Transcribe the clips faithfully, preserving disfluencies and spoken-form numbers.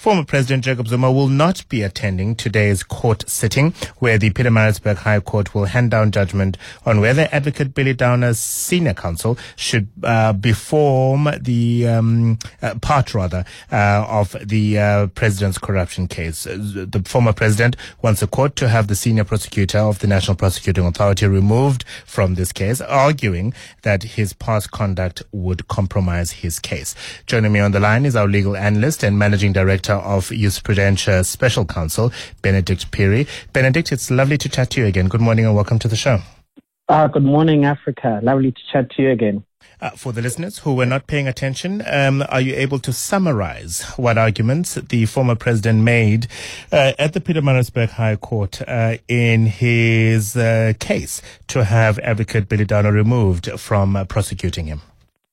Former President Jacob Zuma will not be attending today's court sitting, where the Pietermaritzburg High Court will hand down judgment on whether Advocate Billy Downer's senior counsel should uh, perform the um, uh, part, rather, uh, of the uh, president's corruption case. The former president wants the court to have the senior prosecutor of the National Prosecuting Authority removed from this case, arguing that his past conduct would compromise his case. Joining me on the line is our legal analyst and managing director of Jurisprudentia Special Counsel, Benedict Phiri. Benedict, it's lovely to chat to you again. Good morning and welcome to the show. Uh, good morning, Africa. Lovely to chat to you again. Uh, for the listeners who were not paying attention, um, are you able to summarize what arguments the former president made uh, at the Pietermaritzburg High Court uh, in his uh, case to have Advocate Billy Downer removed from uh, prosecuting him?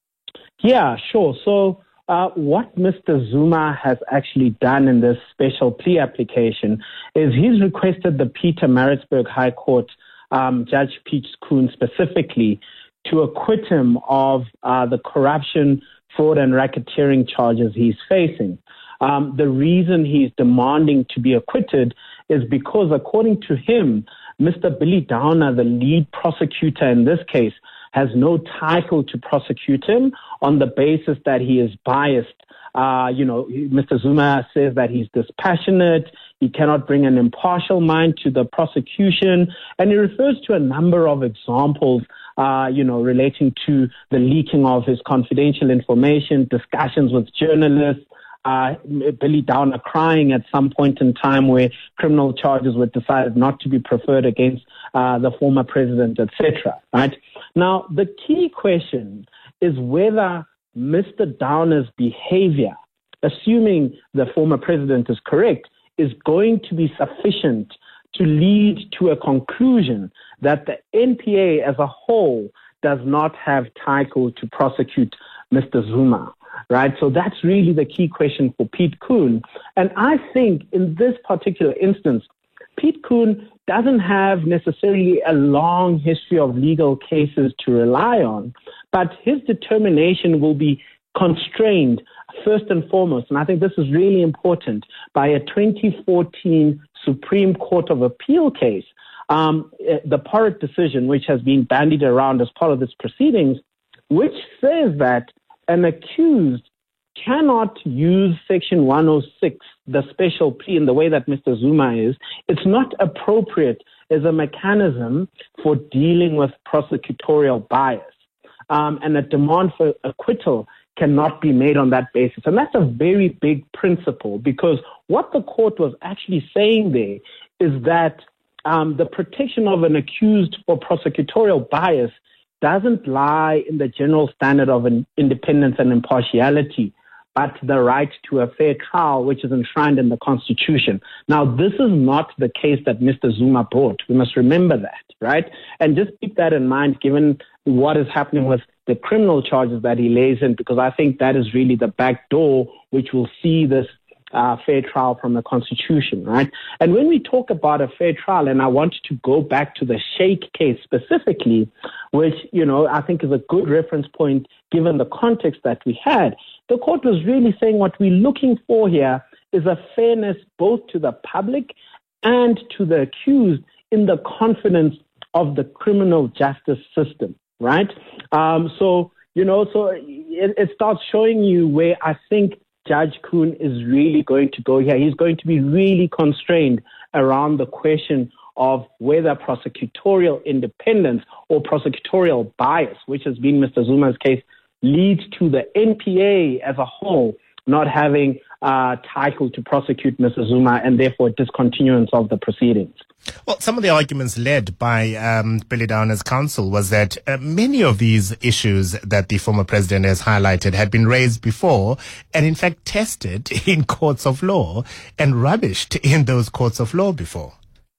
Yeah, sure. So uh, what Mister Zuma has actually done in this special plea application is he's requested the Pietermaritzburg High Court, um, Judge Piet Koen specifically, to acquit him of uh, the corruption, fraud and racketeering charges he's facing. Um, the reason he's demanding to be acquitted is because, according to him, Mister Billy Downer, the lead prosecutor in this case, has no title to prosecute him on the basis that he is biased. Uh, you know, Mister Zuma says that he's dispassionate, he cannot bring an impartial mind to the prosecution, and he refers to a number of examples Uh, you know, relating to the leaking of his confidential information, discussions with journalists, uh, Billy Downer crying at some point in time where criminal charges were decided not to be preferred against uh, the former president, et cetera. Right? Now, the key question is whether Mister Downer's behavior, assuming the former president is correct, is going to be sufficient to lead to a conclusion that the N P A as a whole does not have title to prosecute Mister Zuma, right? So that's really the key question for Piet Koen. And I think in this particular instance, Piet Koen doesn't have necessarily a long history of legal cases to rely on, but his determination will be constrained first and foremost, and I think this is really important, by a twenty fourteen Supreme Court of Appeal case, um, the Porritt decision, which has been bandied around as part of this proceedings, which says that an accused cannot use Section one oh six, the special plea, in the way that Mister Zuma is. It's not appropriate as a mechanism for dealing with prosecutorial bias, um, and a demand for acquittal cannot be made on that basis. And that's a very big principle, because what the court was actually saying there is that um, the protection of an accused for prosecutorial bias doesn't lie in the general standard of an independence and impartiality, but the right to a fair trial, which is enshrined in the Constitution. Now, this is not the case that Mister Zuma brought. We must remember that, right? And just keep that in mind, given what is happening with the criminal charges that he lays in, because I think that is really the back door which will see this uh, fair trial from the Constitution, right? And when we talk about a fair trial, and I want to go back to the Sheikh case specifically, which, you know, I think is a good reference point given the context that we had, the court was really saying what we're looking for here is a fairness both to the public and to the accused in the confidence of the criminal justice system, right? Um, so, you know, so it, it starts showing you where I think Judge Koen is really going to go here. He's going to be really constrained around the question of whether prosecutorial independence or prosecutorial bias, which has been Mister Zuma's case, leads to the N P A as a whole not having uh, title to prosecute Mister Zuma, and therefore discontinuance of the proceedings. Well, some of the arguments led by um, Billy Downer's counsel was that uh, many of these issues that the former president has highlighted had been raised before and in fact tested in courts of law and rubbished in those courts of law before.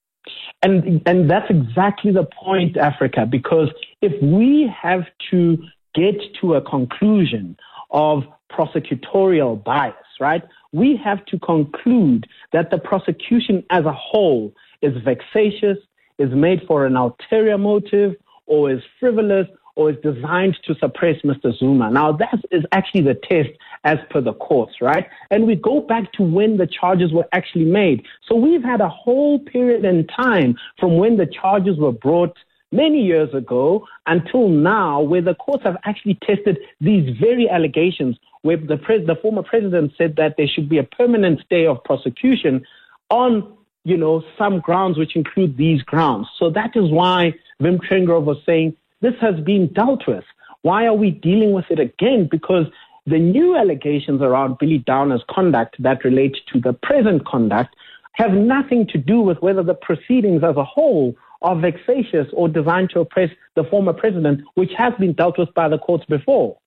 And and that's exactly the point, Africa, because if we have to get to a conclusion of prosecutorial bias, right, we have to conclude that the prosecution as a whole is vexatious, is made for an ulterior motive, or is frivolous, or is designed to suppress Mister Zuma. Now, that is actually the test as per the courts, right? And we go back to when the charges were actually made. So we've had a whole period in time from when the charges were brought many years ago until now, where the courts have actually tested these very allegations, where the, pres- the former president said that there should be a permanent stay of prosecution on, you know, some grounds which include these grounds. So that is why Wim Trengove was saying this has been dealt with. Why are we dealing with it again? Because the new allegations around Billy Downer's conduct that relate to the present conduct have nothing to do with whether the proceedings as a whole are vexatious or designed to oppress the former president, which has been dealt with by the courts before.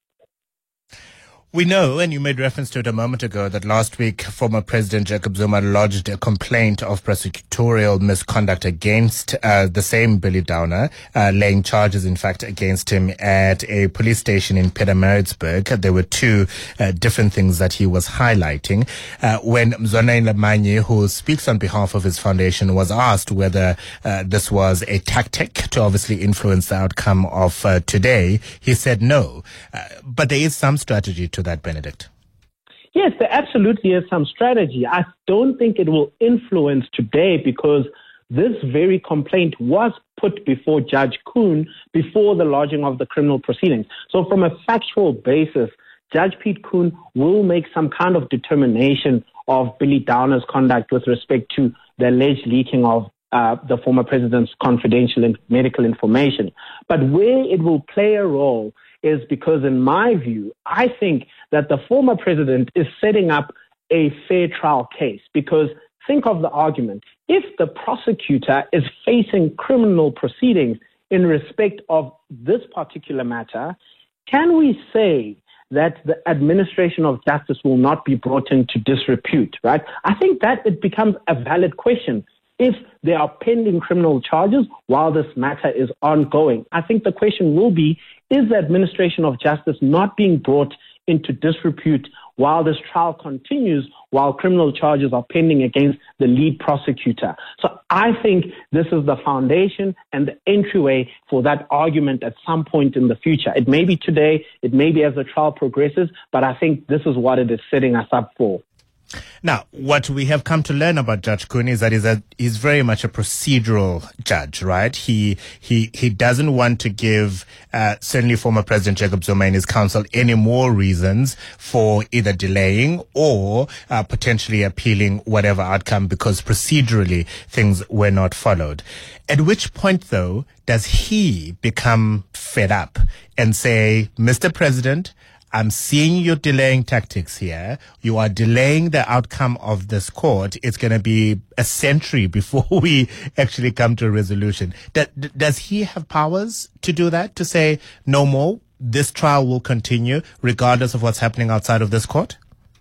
We know, and you made reference to it a moment ago, that last week former President Jacob Zuma lodged a complaint of prosecutorial misconduct against uh, the same Billy Downer, uh, laying charges, in fact, against him at a police station in Pietermaritzburg. There were two uh, different things that he was highlighting. Uh, when Mzwaneni Manyi, who speaks on behalf of his foundation, was asked whether uh, this was a tactic to obviously influence the outcome of uh, today, he said no. Uh, but there is some strategy to that, Benedict. Yes, there absolutely is some strategy. I don't think it will influence today because this very complaint was put before Judge Koen before the lodging of the criminal proceedings. So from a factual basis, Judge Pete Koen will make some kind of determination of Billy Downer's conduct with respect to the alleged leaking of uh, the former president's confidential and medical information. But where it will play a role is because, in my view, I think that the former president is setting up a fair trial case. Because think of the argument. If the prosecutor is facing criminal proceedings in respect of this particular matter, can we say that the administration of justice will not be brought into disrepute, right? I think that it becomes a valid question. If there are pending criminal charges while this matter is ongoing, I think the question will be, is the administration of justice not being brought into disrepute while this trial continues, while criminal charges are pending against the lead prosecutor? So I think this is the foundation and the entryway for that argument at some point in the future. It may be today, it may be as the trial progresses, but I think this is what it is setting us up for. Now, what we have come to learn about Judge Koen is that he's, a, he's very much a procedural judge, right? He he he doesn't want to give uh, certainly former President Jacob Zuma and his counsel any more reasons for either delaying or uh, potentially appealing whatever outcome because procedurally things were not followed. At which point, though, does he become fed up and say, Mister President, I'm seeing your delaying tactics here. You are delaying the outcome of this court. It's going to be a century before we actually come to a resolution. Does, does he have powers to do that, to say no more? This trial will continue regardless of what's happening outside of this court?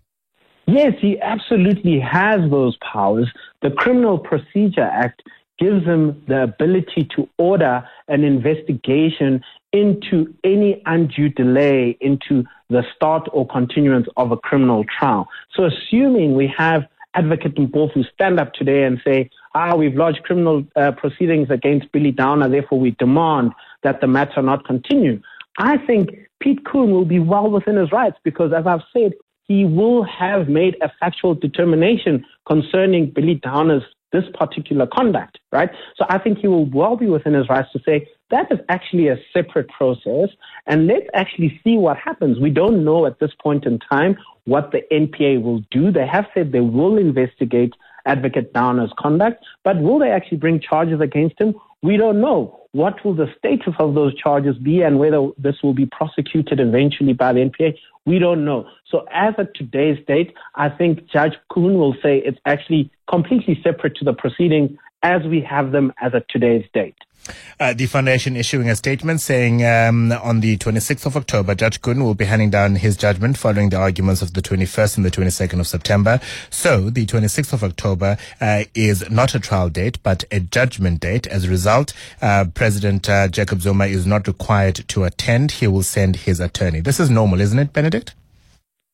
Yes, he absolutely has those powers. The Criminal Procedure Act gives him the ability to order an investigation into any undue delay into the start or continuance of a criminal trial. So assuming we have Advocate Mpofu stand up today and say, ah, we've lodged criminal uh, proceedings against Billy Downer, therefore we demand that the matter not continue, I think Pete Koen will be well within his rights because, as I've said, he will have made a factual determination concerning Billy Downer's this particular conduct, right? So I think he will well be within his rights to say that is actually a separate process and let's actually see what happens. We don't know at this point in time what the N P A will do. They have said they will investigate Advocate Downer's conduct, but will they actually bring charges against him? We don't know. What will the status of those charges be and whether this will be prosecuted eventually by the N P A? We don't know. So as of today's date, I think Judge Koen will say it's actually completely separate to the proceedings as we have them as of today's date. Uh, the foundation issuing a statement saying um, on the twenty-sixth of October, Judge Koen will be handing down his judgment following the arguments of the twenty-first and the twenty-second of September. So the twenty-sixth of October uh, is not a trial date, but a judgment date. As a result, uh, President uh, Jacob Zuma is not required to attend. He will send his attorney. This is normal, isn't it, Benedict?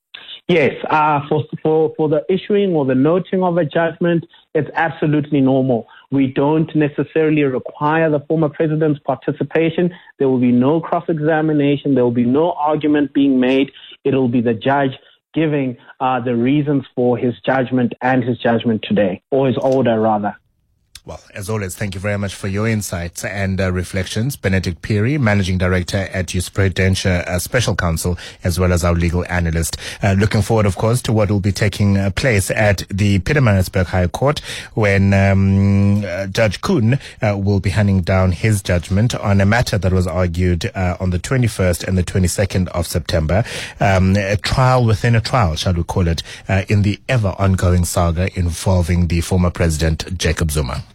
Yes, uh, for, for, for the issuing or the noting of a judgment, it's absolutely normal. We don't necessarily require the former president's participation. There will be no cross-examination. There will be no argument being made. It will be the judge giving uh, the reasons for his judgment and his judgment today, or his order rather. Well, as always, thank you very much for your insights and uh, reflections. Benedict Phiri, Managing Director at Jurisprudentia uh, Special Counsel, as well as our legal analyst. Uh, looking forward, of course, to what will be taking uh, place at the Pietermaritzburg High Court when um, uh, Judge Kuhn uh, will be handing down his judgment on a matter that was argued uh, on the twenty-first and the twenty-second of September. Um, a trial within a trial, shall we call it, uh, in the ever ongoing saga involving the former president, Jacob Zuma.